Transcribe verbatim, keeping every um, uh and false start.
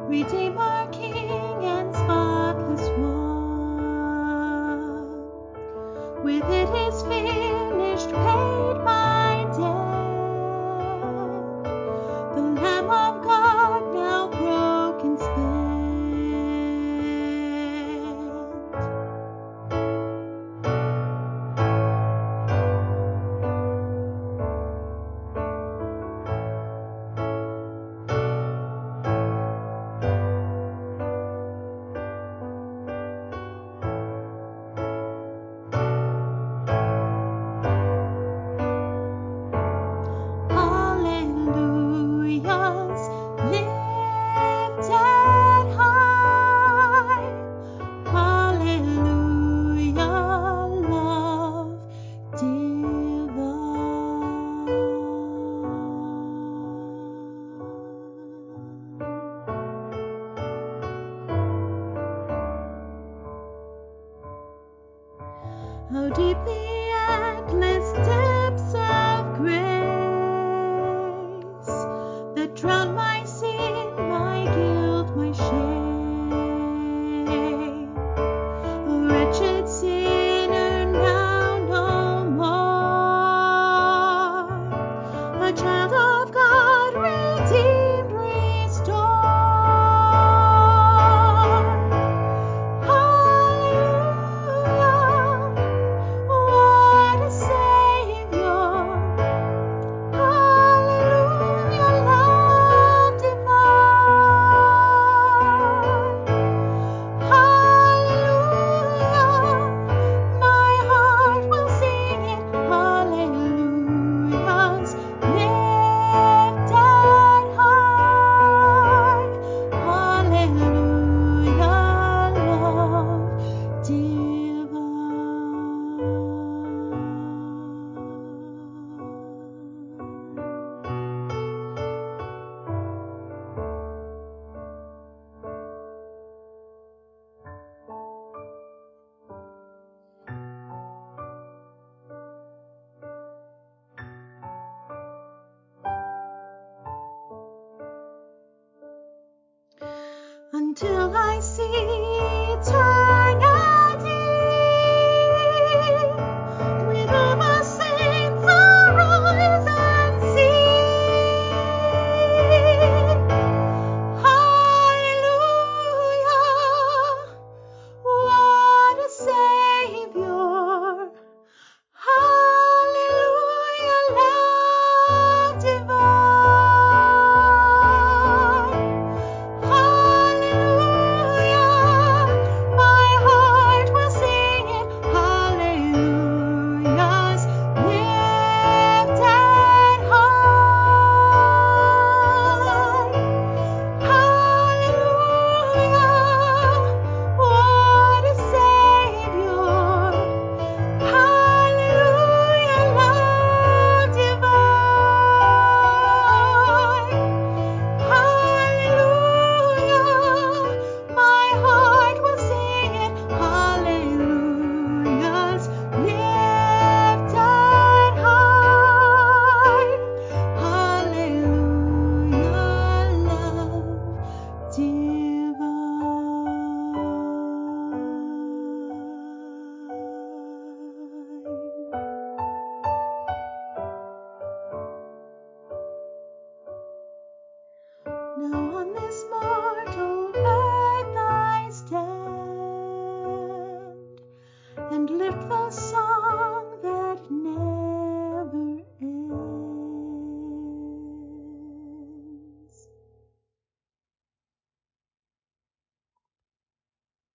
Redeemer, King, and spotless one. With it is finished, paid my debt. The Lamb of God now broken, spent. Hallelujahs lifted high. Hallelujah, love divine. How deep the endless depths of grace that drown my sin, my guilt, my shame. A wretched sinner now no more, a child of God, redeemed, restored. Hallelujah, what a Savior. Hallelujah, love divine. Hallelujah, my heart will sing it. Hallelujahs lifted high. Hallelujah, love divine. Until I see